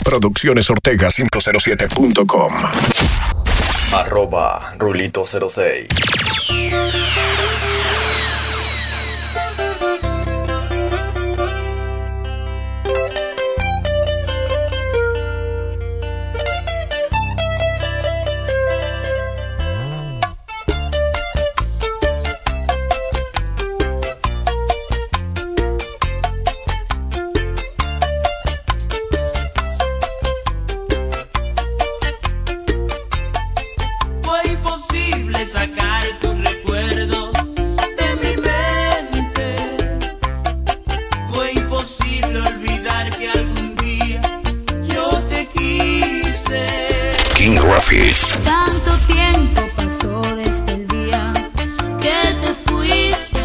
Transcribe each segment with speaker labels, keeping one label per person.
Speaker 1: Producciones Ortega 507.com.
Speaker 2: @Rulito06.
Speaker 3: Sacar tu recuerdo de mi mente. Fue imposible olvidar que algún día yo te quise.
Speaker 1: King Graphics.
Speaker 4: Tanto tiempo pasó desde el día que te fuiste.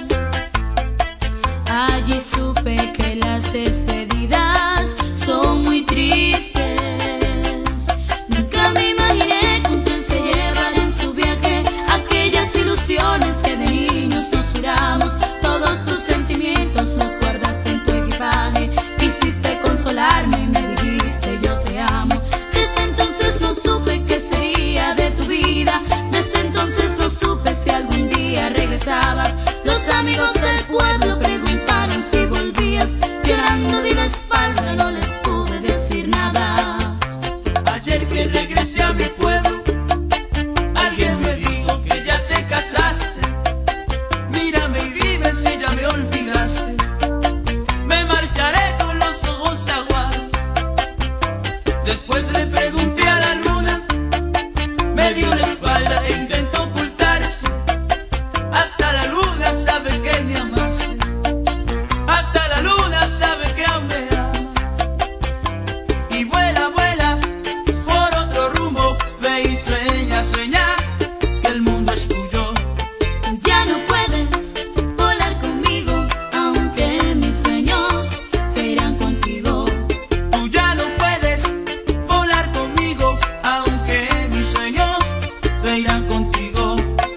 Speaker 4: Allí supe que las despedidas son muy tristes. Nunca me imaginé que un tren se llevara en su viaje aquellas ilusiones que de niños nos juramos. Todos tus sentimientos los guardaste en tu equipaje. Quisiste consolarme y me dijiste yo te amo. Desde entonces no supe qué sería de tu vida. Desde entonces no supe si algún día regresabas. Los amigos del pueblo preguntaron si volvías. Llorando di la espalda, no les pude decir nada.
Speaker 3: Ayer que regresé a mi pueblo, alguien me dijo que ya te casaste. Mírame y dime si ya me olvidaste. Me marcharé con los ojos aguados. Después le pregunté a la luna, me dio la espalda e intentó ocultarse. Hasta la luna sabe que me amaste. Hasta la luna sabe que aún me amas. Y vuela, vuela por otro rumbo. Ve y sueña, sueña que el mundo es tuyo.
Speaker 4: Tú ya no puedes volar conmigo, aunque mis sueños se irán contigo.
Speaker 3: Tú ya no puedes volar conmigo, aunque mis sueños se irán contigo.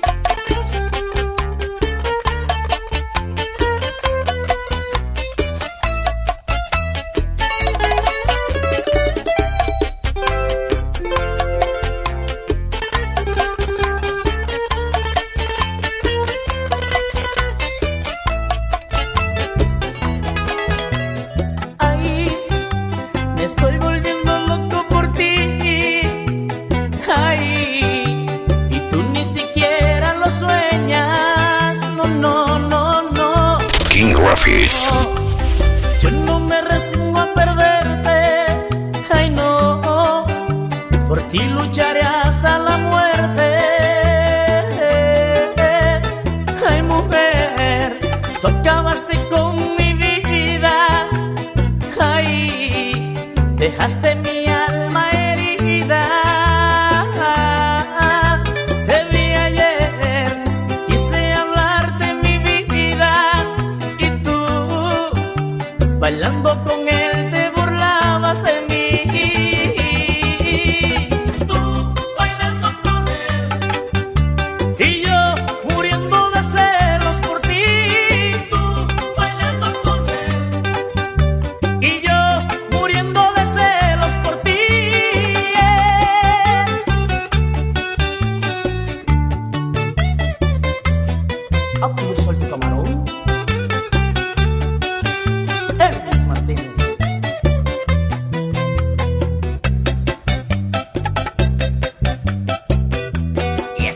Speaker 5: Ay, me estoy volviendo loco por ti. Ay, y tú ni siquiera lo sueñas. No, no, no, no.
Speaker 1: King Graphics.
Speaker 5: Yo no me resigno a perderte. Ay, no. Por ti lucharé hasta la muerte. Ay, mujer, tú acabaste con mi vida. Ay, dejaste mi alma herida. Te vi ayer, quise hablarte mi vida. Y tú, bailando con él, te burlabas de mí. Tú, bailando con él, y yo muriendo de celos por ti. Tú, bailando con él, y yo muriendo de celos por ti. Abdul Solto Camarón, Elvis Martínez. Yes.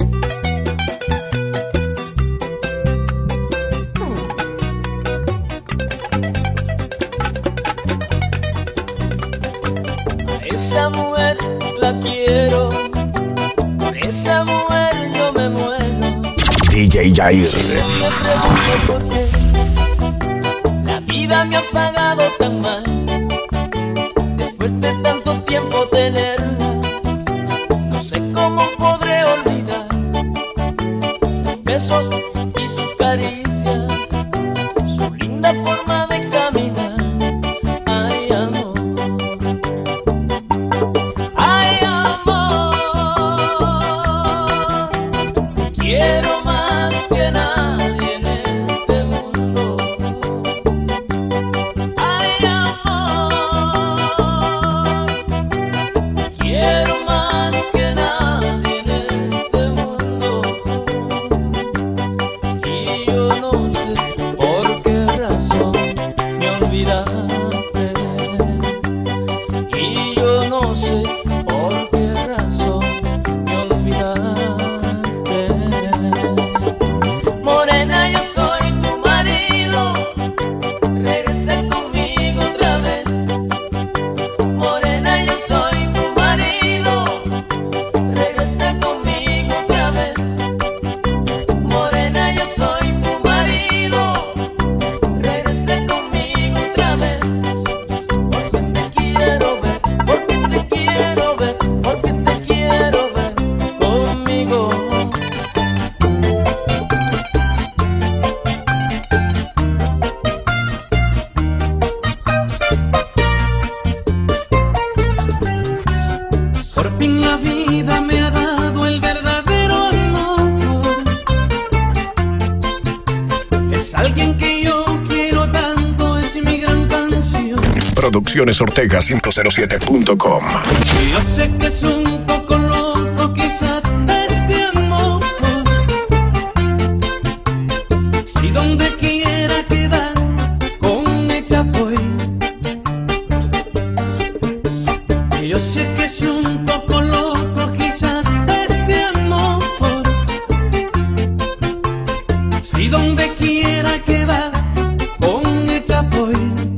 Speaker 3: Esa mujer la quiero, por esa mujer yo me muero.
Speaker 1: DJ Jair.
Speaker 3: Me pregunto por qué la vida me ha pagado tan mal. Después de tanto tiempo tenerla, no sé cómo podré olvidar sus besos y sus caricias, su linda forma de caminar. Ay, amor. Ay, amor. Te quiero más que nadie en este mundo.
Speaker 2: vida me ha dado el verdadero amor. Es alguien que yo quiero tanto, es mi gran canción.
Speaker 1: Producciones Ortega 507.com.
Speaker 2: Yo sé que es un poco loco quizás este amor. Si donde quiera quedar con ella voy. Yo sé que es un poco loco quizás este amor. Si donde quiera quedar con ella voy.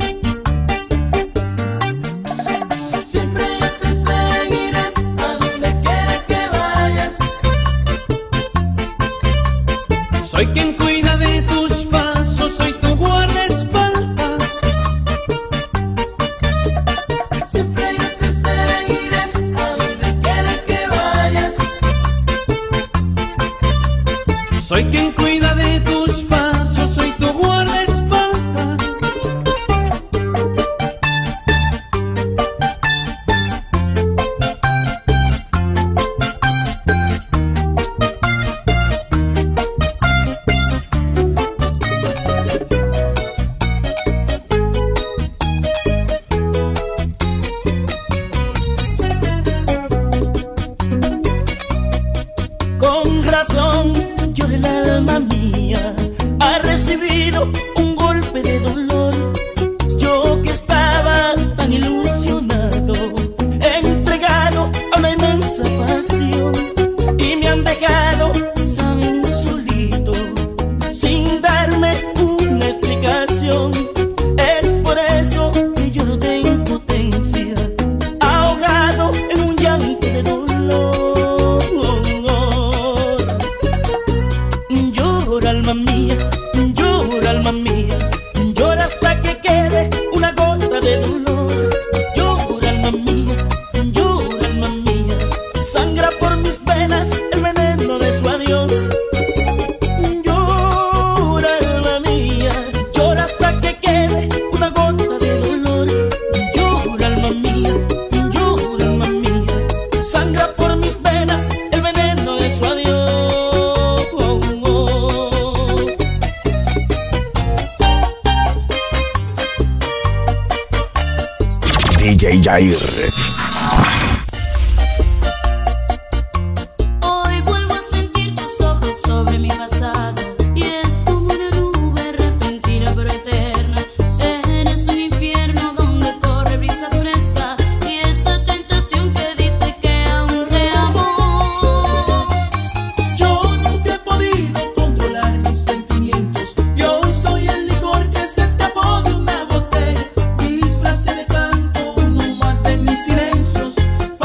Speaker 2: Siempre yo te seguiré a donde quiera que vayas. Soy quien cuida de tus pasos, soy tu guardaespaldas. Siempre yo te seguiré a donde quiera que vayas. Soy quien cuida de tus pasos, soy tu guardaespaldas.
Speaker 5: Con razón llora el alma mía, ha recibido un golpe de dolor. Yo que estaba tan ilusionado, entregado a una inmensa pasión, y me han dejado tan solito, sin darme una explicación. Es por eso que lloro de impotencia, ahogado en un llanto de dolor. Llora alma mía, llora hasta que quede una gota de dolor. Llora alma mía, sangra por mis venas el veneno de su adiós. Llora alma mía, llora hasta que quede una gota de dolor. Llora alma mía, sangra por mis venas el veneno de su adiós.
Speaker 1: DJ Jair.
Speaker 4: Hoy vuelvo a sentir tus ojos sobre mi pasado, y es como una nube repentina pero eterna. Eres un infierno donde corre brisa fresca, y esa tentación que dice que aún te amo.
Speaker 2: Yo nunca he podido controlar mis sentimientos, y hoy soy el licor que se escapó de una botella. Mis frases de canto, no más de mis silencios,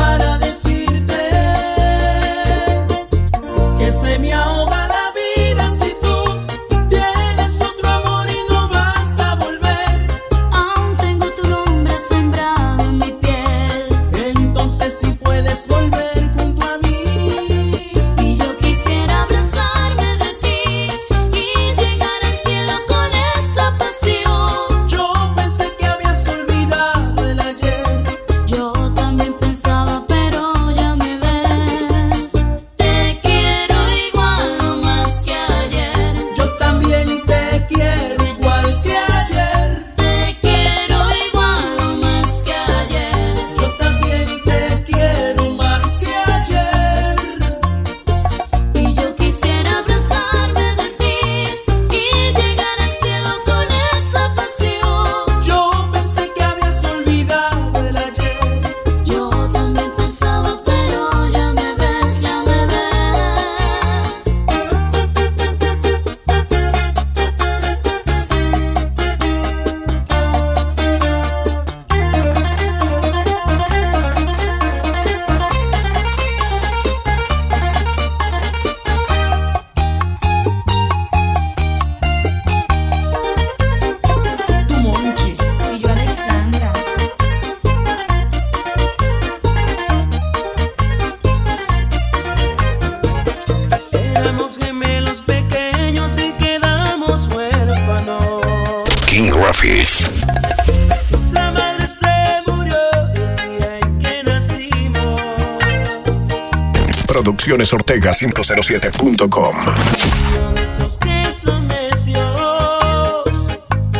Speaker 1: Produccionesortega507.com.
Speaker 2: De esos que son necios,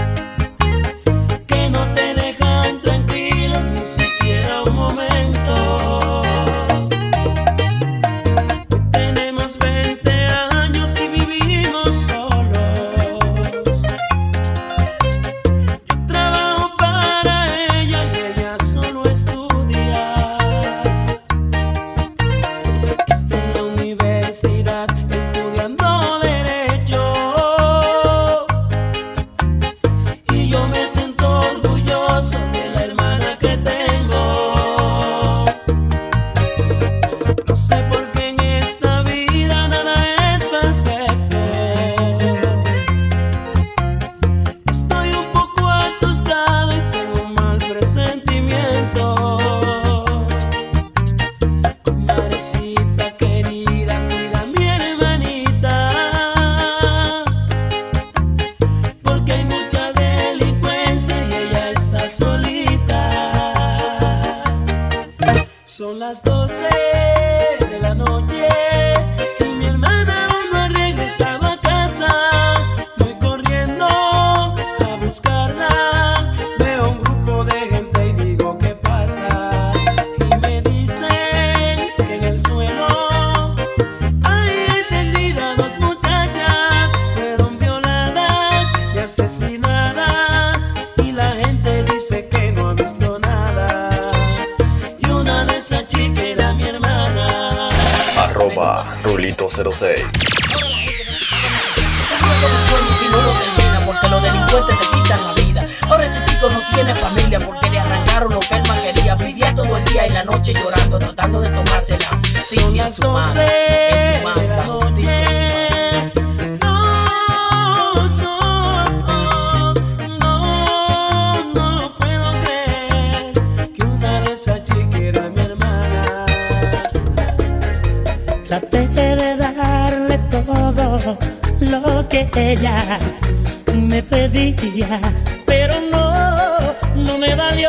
Speaker 2: que no te dejan tranquilo ni siquiera un momento. Tenemos 20 años y vivimos solos. Yo trabajo para ella y ella solo estudia. Está en la universidad estudiando derecho. Y yo me siento orgulloso de la hermana que tengo. No sé por qué en esta vida nada es perfecto. Estoy un poco asustado y tengo un mal presentimiento. Madrecita querida, cuida a mi hermanita, porque hay mucha delincuencia y ella está solita. Son las 12 de la noche y mi hermana aún no ha regresado a casa. Voy corriendo a buscarla. Veo un grupo de gente y digo, ¿qué pasa? Y me dicen que en el suelo hay tendidas dos muchachas. Fueron violadas y asesinadas. Y la gente dice que no ha visto nada. Y una de esas chicas era mi hermana.
Speaker 6: @Rulito06.
Speaker 7: Y no lo termina porque los delincuentes te quitan la vida. Ahora ese chico no tiene familia porque le arrancaron lo que él más quería. Vivía todo el día y la noche llorando, tratando de tomarse la justicia en su mano. En su mano, la justicia en su mano.
Speaker 2: No lo puedo creer, que una de esas chicas era mi hermana.
Speaker 8: Traté de darle todo lo que ella me pedía, pero no me valió.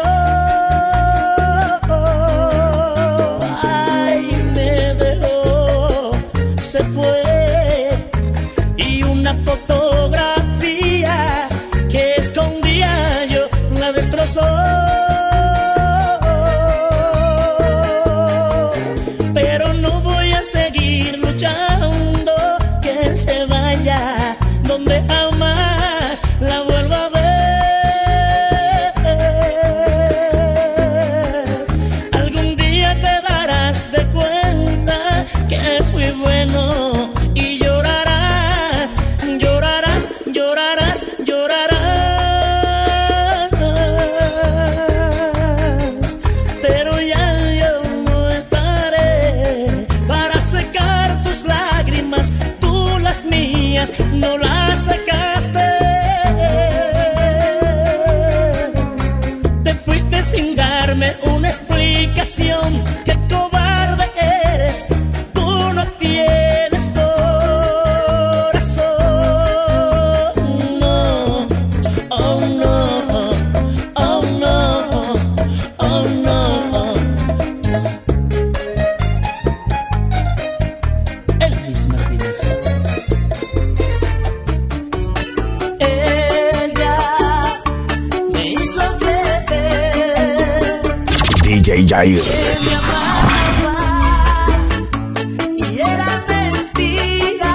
Speaker 8: Ay, me dejó, se fue, y una fotografía que escondía yo la destrozó. Pero no voy a seguir luchando, que se vaya donde jamás la vuelva a ver. Algún día te darás de cuenta que fui bueno y llorarás, llorarás, llorarás, llorarás. Pero ya yo no estaré para secar tus lágrimas. Tú las mías no las sacaste. Te fuiste sin darme una explicación. Qué cobarde eres, tú no tienes corazón. No, oh no, oh no, oh no. Elvis Martínez. Ella me hizo creer
Speaker 1: DJ Jair.
Speaker 8: que me amaba y era mentira.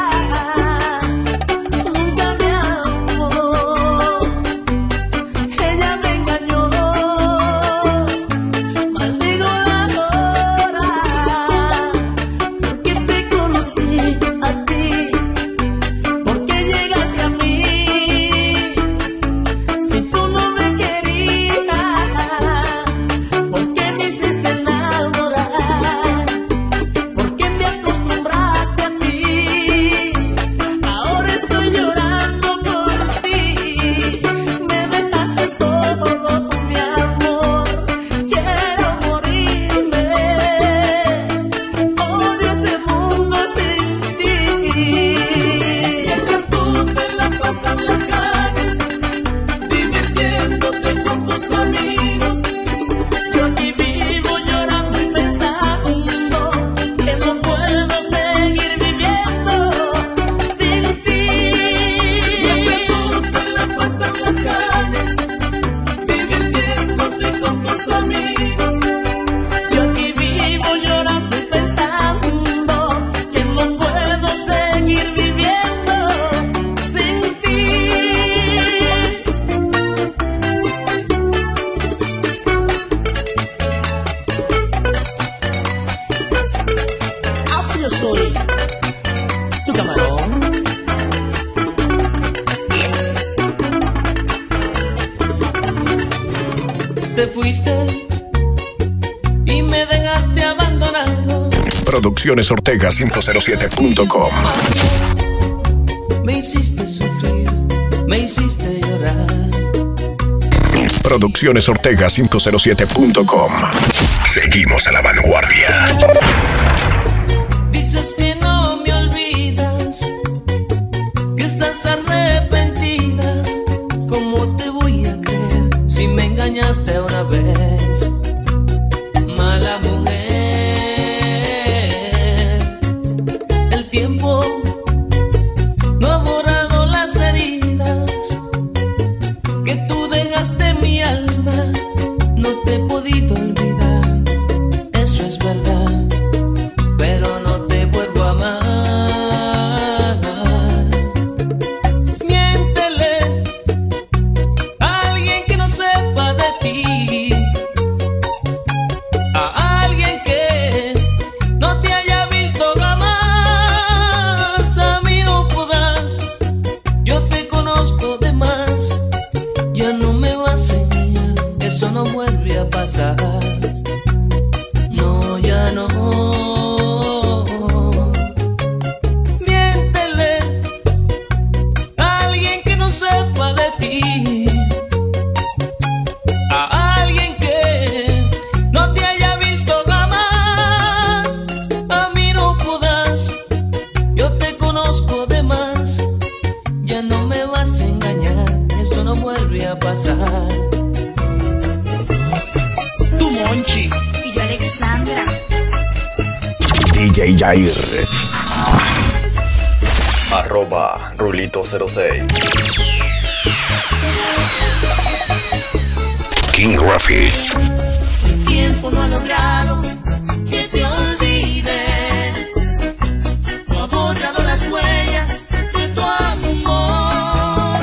Speaker 8: Nunca me amó, ella me engañó. Maldigo la hora porque te conocí a ti, porque llegaste a mí. Si tú no me querías, ¿por qué me hiciste enamorar?
Speaker 1: Producciones Ortega 507.com.
Speaker 2: Me hiciste sufrir, me hiciste llorar.
Speaker 1: Producciones Ortega 507.com. Seguimos a la vanguardia.
Speaker 2: Dices que no me olvidas, que estás arrepentida. ¿Cómo te voy a creer si me engañaste una vez? Mala mujer. El tiempo no ha borrado las heridas que tú dejaste en mi alma. No te he podido olvidar, eso es verdad, pero no te vuelvo a amar. Miéntele a alguien que no sepa de ti, a alguien que no te haya visto jamás. A mí no podrás, yo te conozco de más. Ya no me vas a engañar, eso no vuelve a pasar. No, ya no. Miéntele a alguien que no sepa de ti, a alguien que no te haya visto jamás. A mí no podrás, yo te conozco de más. Ya no me vas a engañar, eso no vuelve a pasar.
Speaker 5: Tu Monchi.
Speaker 4: Y yo, Alexandra.
Speaker 1: DJ Jair.
Speaker 6: @Rulito06.
Speaker 1: King Rafi.
Speaker 2: El tiempo no ha logrado que te olvides, no ha borrado las huellas de tu amor.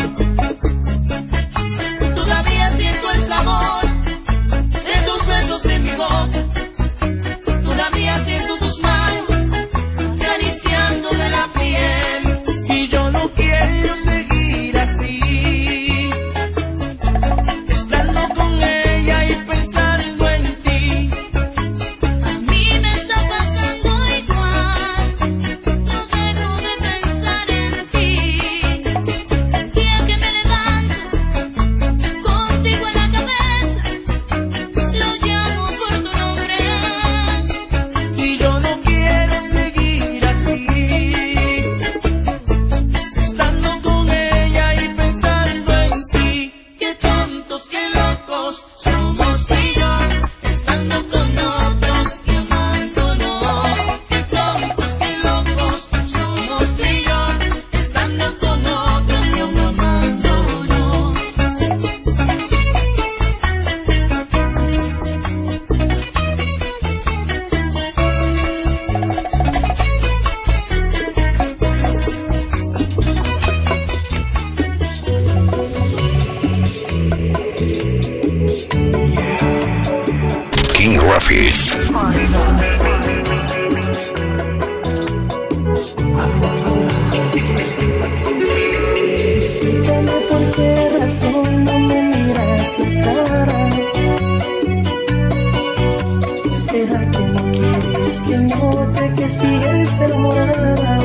Speaker 2: Todavía siento el sabor de tus besos en mi boca, todavía siento tus manos acariciándome la piel.
Speaker 8: Y yo no quiero seguir así, estando con ella y pensando en ti.
Speaker 4: A mí me está pasando igual, no dejo de pensar en ti. El día que me levanto, contigo en la cabeza, lo llamo por tu nombre.
Speaker 8: Y yo no quiero seguir así, estando con ella y pensando en ti.
Speaker 2: Qué tontos, qué locos somos tú y yo, estando con otros y amándonos. Qué tontos, qué locos somos tú y yo, estando con otros y aún amándonos.
Speaker 1: King Rafi.
Speaker 9: Explícame por qué razón no me miras la cara. ¿Será que no quieres que note que sigues enamorada?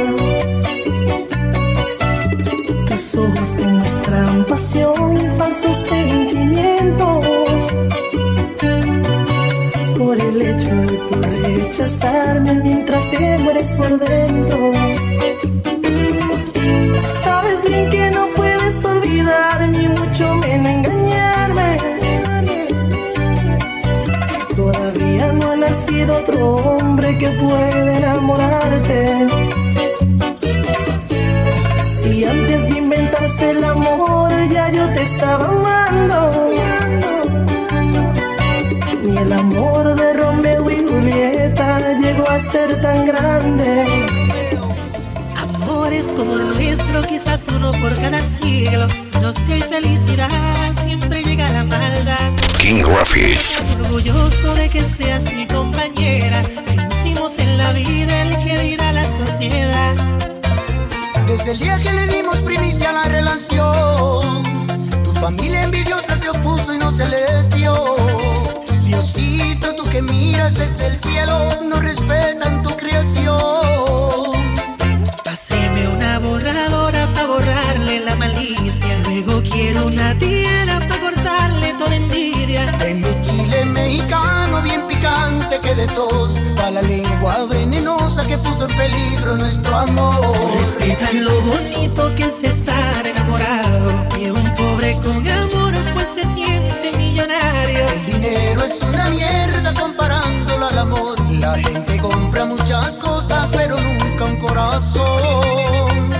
Speaker 9: Tus ojos demuestran pasión y falsos sentimientos. Por el hecho de tu rechazarme mientras te mueres por dentro. Sabes bien que no puedes olvidar ni mucho menos engañarme. Todavía no ha nacido otro hombre que pueda enamorarte. Si antes de inventarse el amor ya yo te estaba amando, ni el amor de Romeo y Julieta llegó a ser tan grande.
Speaker 10: Amores como el nuestro, quizás uno por cada siglo. No sé, felicidad, siempre llega la maldad.
Speaker 1: King Rafi.
Speaker 10: Orgulloso de que seas mi compañera. Vencimos en la vida el que dirá la sociedad.
Speaker 11: Desde el día que le dimos primicia a la relación, tu familia envidiosa se opuso y no se les dio. Diosito, tú que miras desde el cielo, no respetan tu creación. la lengua venenosa que puso en peligro nuestro amor.
Speaker 10: Respetan lo bonito que es estar enamorado, que un pobre con amor pues se siente millonario.
Speaker 11: El dinero es una mierda comparándolo al amor. La gente compra muchas cosas pero nunca un corazón.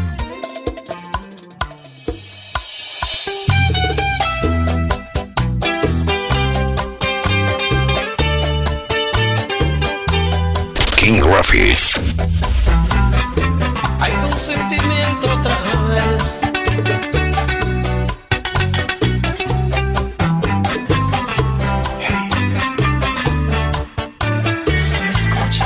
Speaker 1: King Rafi.
Speaker 3: Hay consentimiento otra vez.
Speaker 11: Solo escucha.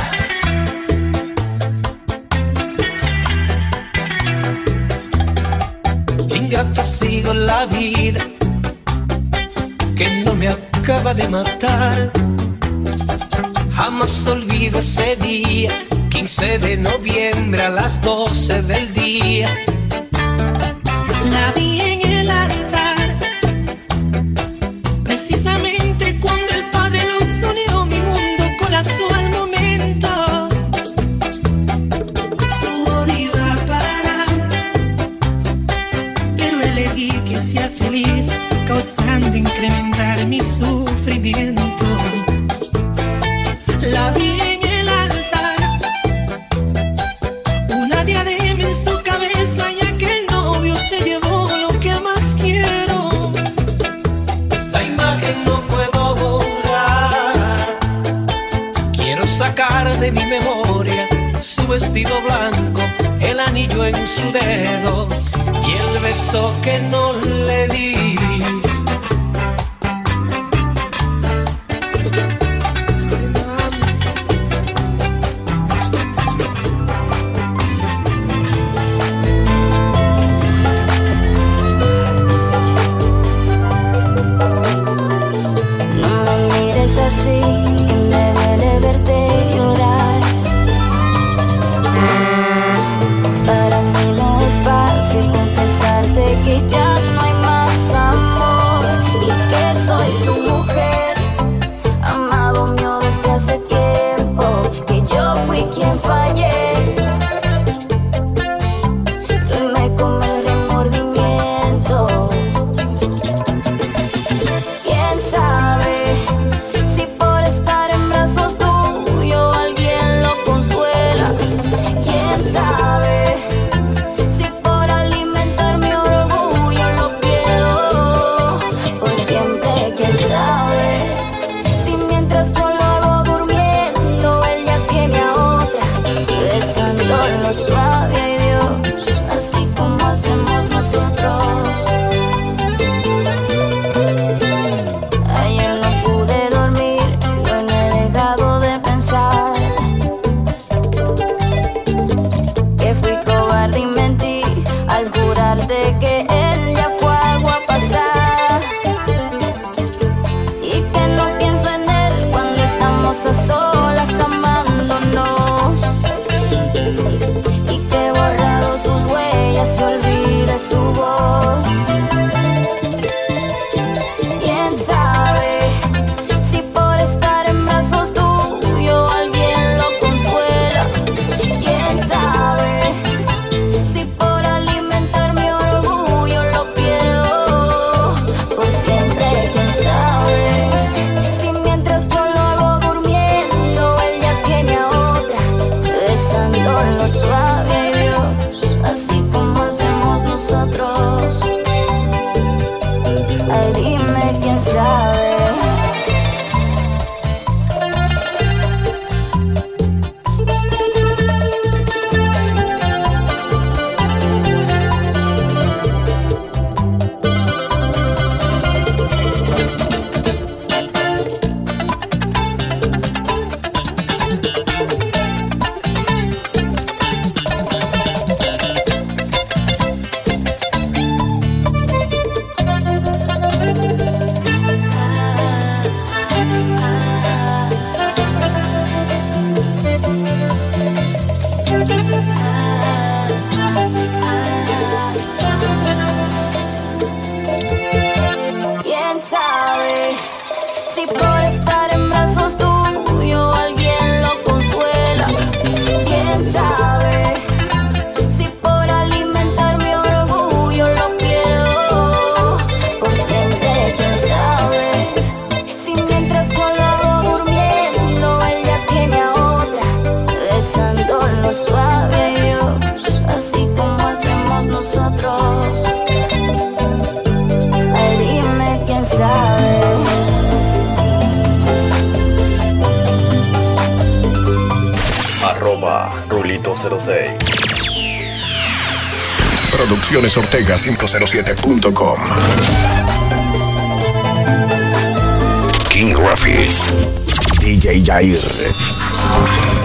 Speaker 3: Ingrata sigo la vida que no me acaba de matar. Jamás olvido ese día, 15 de noviembre a las 12 del día.
Speaker 10: La vi en el altar, precisamente cuando el Padre los unió, mi mundo colapsó al momento. Su vida para, pero elegí que sea feliz, causando incrementar mi sufrimiento. La vi en el altar, una diadema en su cabeza, y aquel novio se llevó lo que más quiero.
Speaker 3: La imagen no puedo borrar, quiero sacar de mi memoria su vestido blanco, el anillo en su dedo y el beso que no le di.
Speaker 4: Para mí no es fácil confesarte que ya no hay más amor.
Speaker 6: @Rulito06.
Speaker 1: Producciones Ortega 507.com. King Rafi. DJ Jair.